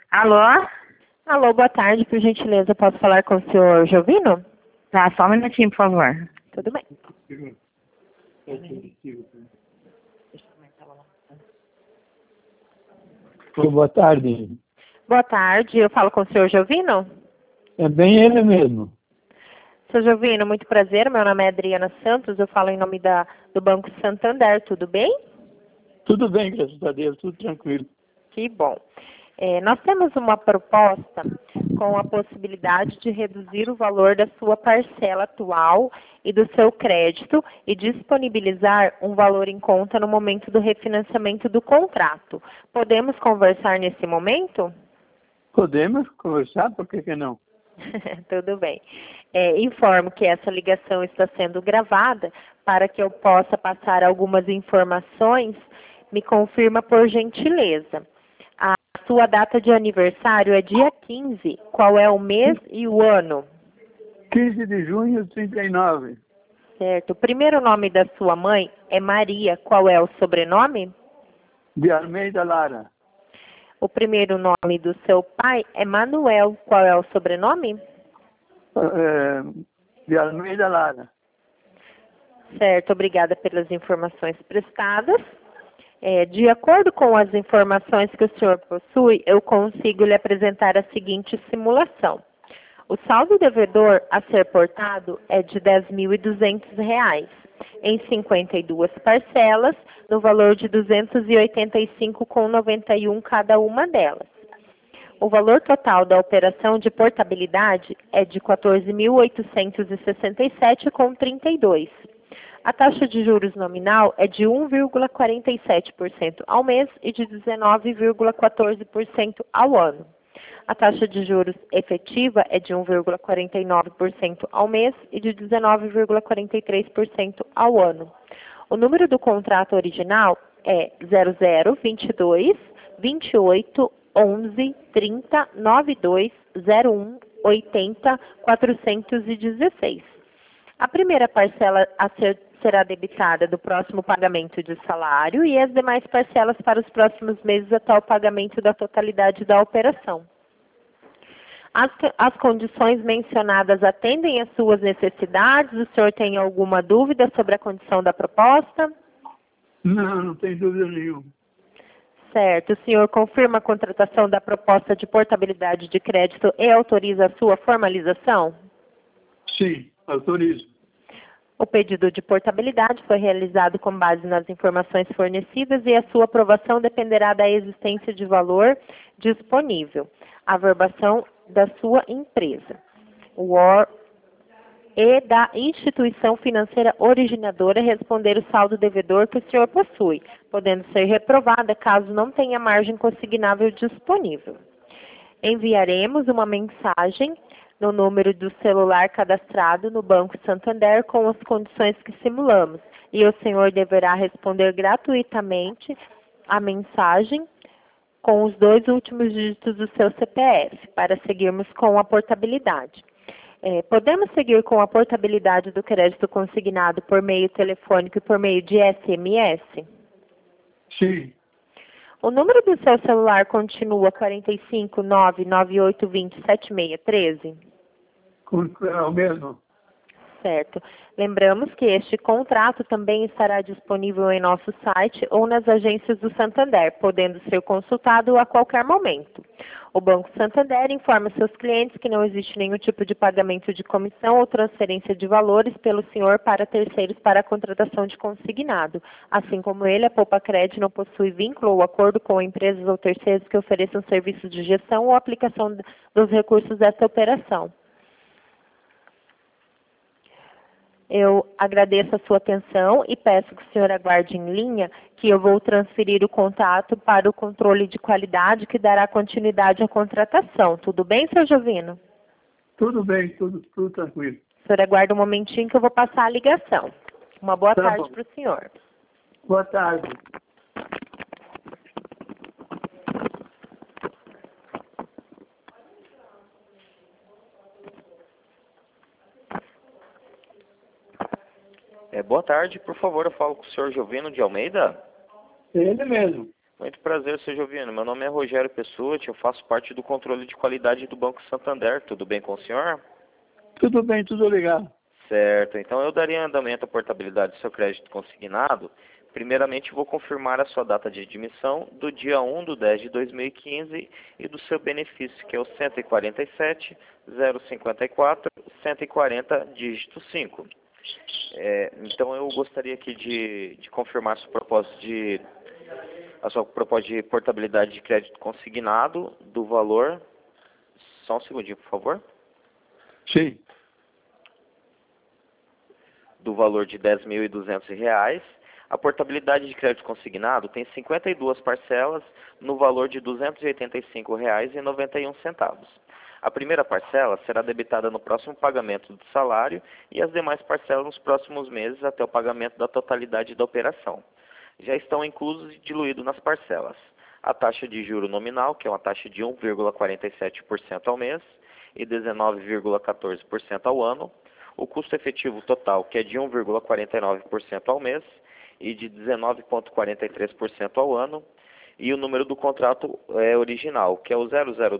Alô? Alô, boa tarde, por gentileza, posso falar com o senhor Jovino? Tá, só um minutinho, por favor. Tudo bem. Boa tarde. Boa tarde, eu falo com o senhor Jovino? É bem ele mesmo. Senhor Jovino, muito prazer, meu nome é Adriana Santos, eu falo em nome do Banco Santander, tudo bem? Tudo bem, graças a Deus, tudo tranquilo. Que bom. Nós temos uma proposta com a possibilidade de reduzir o valor da sua parcela atual e do seu crédito e disponibilizar um valor em conta no momento do refinanciamento do contrato. Podemos conversar nesse momento? Podemos conversar, por que não? Tudo bem. Informo que essa ligação está sendo gravada para que eu possa passar algumas informações. Me confirma por gentileza. A sua data de aniversário é dia 15. Qual é o mês e o ano? 15 de junho de 39. Certo. O primeiro nome da sua mãe é Maria. Qual é o sobrenome? De Almeida Lara. O primeiro nome do seu pai é Manuel. Qual é o sobrenome? De Almeida Lara. Certo. Obrigada pelas informações prestadas. De acordo com as informações que o senhor possui, eu consigo lhe apresentar a seguinte simulação. O saldo devedor a ser portado é de R$ 10.200, em 52 parcelas, no valor de R$ 285,91 cada uma delas. O valor total da operação de portabilidade é de R$ 14.867,32. A taxa de juros nominal é de 1,47% ao mês e de 19,14% ao ano. A taxa de juros efetiva é de 1,49% ao mês e de 19,43% ao ano. O número do contrato original é 0022 28 11 30 92 01 80 416. A primeira parcela será debitada do próximo pagamento de salário e as demais parcelas para os próximos meses até o pagamento da totalidade da operação. As condições mencionadas atendem às suas necessidades? O senhor tem alguma dúvida sobre a condição da proposta? Não tem dúvida nenhuma. Certo. O senhor confirma a contratação da proposta de portabilidade de crédito e autoriza a sua formalização? Sim, autorizo. O pedido de portabilidade foi realizado com base nas informações fornecidas e a sua aprovação dependerá da existência de valor disponível, a verbação da sua empresa, e da instituição financeira originadora responder o saldo devedor que o senhor possui, podendo ser reprovada caso não tenha margem consignável disponível. Enviaremos uma mensagem no número do celular cadastrado no Banco Santander com as condições que simulamos, e o senhor deverá responder gratuitamente a mensagem com os 2 últimos dígitos do seu CPF, para seguirmos com a portabilidade. Podemos seguir com a portabilidade do crédito consignado por meio telefônico e por meio de SMS? Sim. O número do seu celular continua 45 99820 7613? É o mesmo. Certo. Lembramos que este contrato também estará disponível em nosso site ou nas agências do Santander, podendo ser consultado a qualquer momento. O Banco Santander informa seus clientes que não existe nenhum tipo de pagamento de comissão ou transferência de valores pelo senhor para terceiros para a contratação de consignado. Assim como ele, a Poupa Cred não possui vínculo ou acordo com empresas ou terceiros que ofereçam serviços de gestão ou aplicação dos recursos desta operação. Eu agradeço a sua atenção e peço que o senhor aguarde em linha, que eu vou transferir o contato para o controle de qualidade que dará continuidade à contratação. Tudo bem, seu Jovino? Tudo bem, tudo tranquilo. O senhor aguarda um momentinho que eu vou passar a ligação. Uma boa tarde para o senhor. Boa tarde. Boa tarde, por favor, eu falo com o senhor Jovino de Almeida. Ele mesmo. Muito prazer, seu Jovino. Meu nome é Rogério Pessutti, eu faço parte do controle de qualidade do Banco Santander. Tudo bem com o senhor? Tudo bem, tudo legal. Certo. Então eu daria andamento à portabilidade do seu crédito consignado. Primeiramente, vou confirmar a sua data de admissão do dia 1/10/2015 e do seu benefício, que é o 147.054.140, dígito 5. Então eu gostaria aqui de confirmar a sua proposta de portabilidade de crédito consignado do valor. Só um segundinho, por favor. Sim. Do valor de R$10.200. A portabilidade de crédito consignado tem 52 parcelas no valor de R$285,91. A primeira parcela será debitada no próximo pagamento do salário e as demais parcelas nos próximos meses até o pagamento da totalidade da operação. Já estão inclusos e diluídos nas parcelas a taxa de juro nominal, que é uma taxa de 1,47% ao mês e 19,14% ao ano, o custo efetivo total, que é de 1,49% ao mês e de 19,43% ao ano, e o número do contrato original, que é o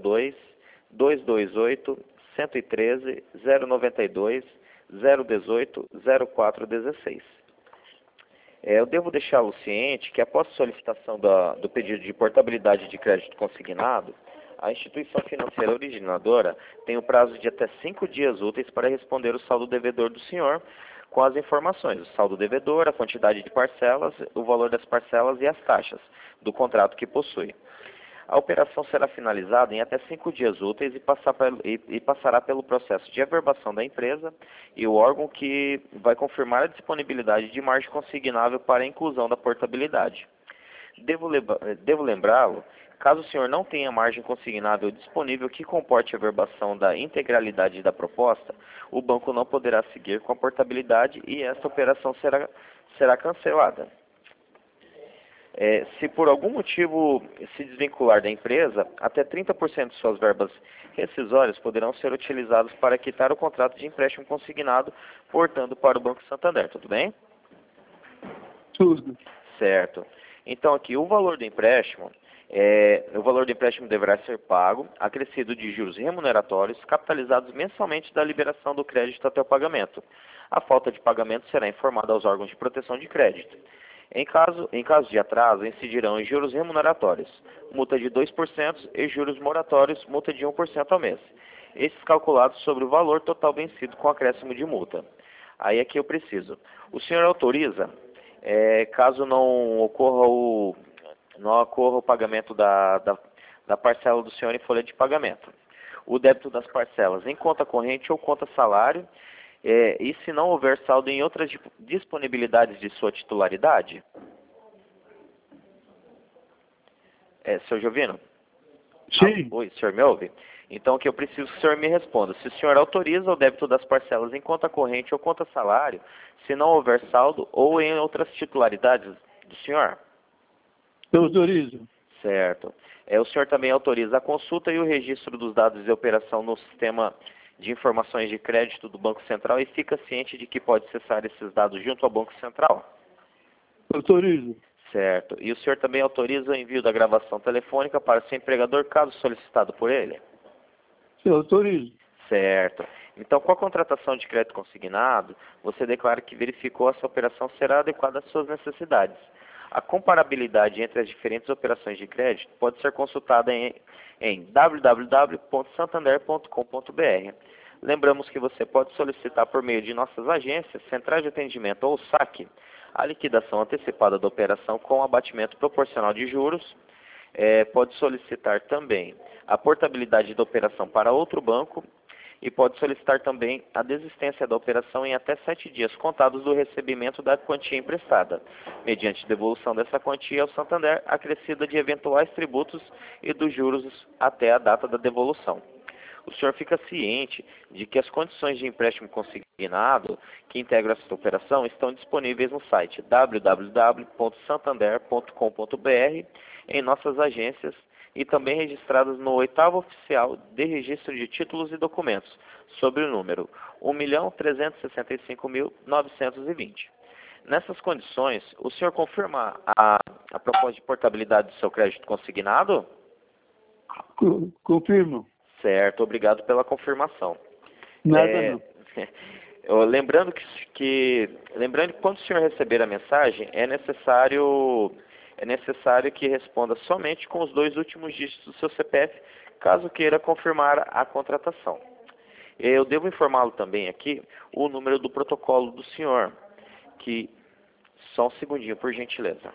002-228-113-092-018-0416. Eu devo deixá-lo ciente que após a solicitação do pedido de portabilidade de crédito consignado, a instituição financeira originadora tem o prazo de até 5 dias úteis para responder o saldo devedor do senhor com as informações, o saldo devedor, a quantidade de parcelas, o valor das parcelas e as taxas do contrato que possui. A operação será finalizada em até 5 dias úteis e passará pelo processo de averbação da empresa e o órgão que vai confirmar a disponibilidade de margem consignável para a inclusão da portabilidade. Devo lembrá-lo, caso o senhor não tenha margem consignável disponível que comporte a averbação da integralidade da proposta, o banco não poderá seguir com a portabilidade e esta operação será cancelada. Se por algum motivo se desvincular da empresa, até 30% de suas verbas rescisórias poderão ser utilizadas para quitar o contrato de empréstimo consignado, portando para o Banco Santander. Tudo bem? Tudo. Certo. Então aqui o valor do empréstimo deverá ser pago, acrescido de juros remuneratórios, capitalizados mensalmente da liberação do crédito até o pagamento. A falta de pagamento será informada aos órgãos de proteção de crédito. Em caso de atraso, incidirão em juros remuneratórios, multa de 2% e juros moratórios, multa de 1% ao mês. Esses calculados sobre o valor total vencido com acréscimo de multa. Aí aqui eu preciso. O senhor autoriza, caso não ocorra o pagamento da parcela do senhor em folha de pagamento, o débito das parcelas em conta corrente ou conta salário, e se não houver saldo em outras disponibilidades de sua titularidade? Senhor Jovino? Sim. Oi, o senhor me ouve? Então, o que eu preciso que o senhor me responda. Se o senhor autoriza o débito das parcelas em conta corrente ou conta salário, se não houver saldo ou em outras titularidades do senhor? Eu autorizo. Certo. O senhor também autoriza a consulta e o registro dos dados de operação no sistema de informações de crédito do Banco Central e fica ciente de que pode acessar esses dados junto ao Banco Central? Autorizo. Certo. E o senhor também autoriza o envio da gravação telefônica para seu empregador, caso solicitado por ele? Sim, autorizo. Certo. Então, com a contratação de crédito consignado, você declara que verificou se a operação será adequada às suas necessidades. A comparabilidade entre as diferentes operações de crédito pode ser consultada em www.santander.com.br. Lembramos que você pode solicitar por meio de nossas agências, centrais de atendimento ou saque, a liquidação antecipada da operação com abatimento proporcional de juros. Pode solicitar também a portabilidade da operação para outro banco e pode solicitar também a desistência da operação em até 7 dias contados do recebimento da quantia emprestada, mediante devolução dessa quantia ao Santander, acrescida de eventuais tributos e dos juros até a data da devolução. O senhor fica ciente de que as condições de empréstimo consignado que integram esta operação estão disponíveis no site www.santander.com.br, em nossas agências e também registradas no 8º Oficial de Registro de Títulos e Documentos, sob o número 1.365.920. Nessas condições, o senhor confirma a proposta de portabilidade do seu crédito consignado? Confirmo. Certo, obrigado pela confirmação. Nada não. Lembrando que quando o senhor receber a mensagem, é necessário que responda somente com os 2 últimos dígitos do seu CPF, caso queira confirmar a contratação. Eu devo informá-lo também aqui o número do protocolo do senhor, que só um segundinho, por gentileza.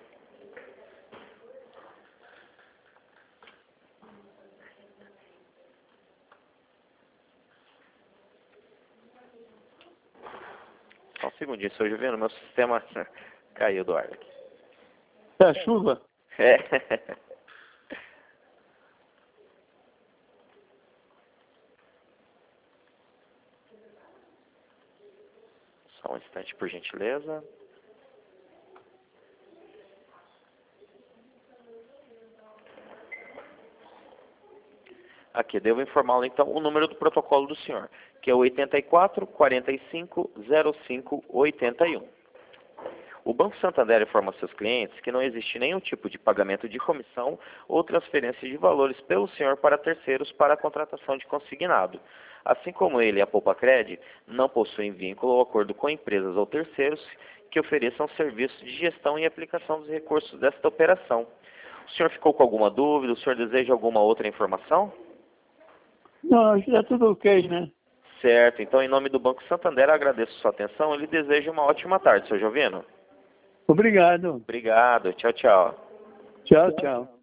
Só um segundinho, senhor Juliano, meu sistema caiu do ar aqui. É a chuva? É. Só um instante, por gentileza. Aqui, devo informá-lo então o número do protocolo do senhor, que é o 84 45 05 81. O Banco Santander informa seus clientes que não existe nenhum tipo de pagamento de comissão ou transferência de valores pelo senhor para terceiros para a contratação de consignado. Assim como ele e a Poupacred não possuem vínculo ou acordo com empresas ou terceiros que ofereçam serviços de gestão e aplicação dos recursos desta operação. O senhor ficou com alguma dúvida? O senhor deseja alguma outra informação? Não, é tudo ok, né? Certo. Então, em nome do Banco Santander, agradeço sua atenção. Ele deseja uma ótima tarde, senhor Jovino. Obrigado. Obrigado. Tchau, tchau. Tchau, tchau.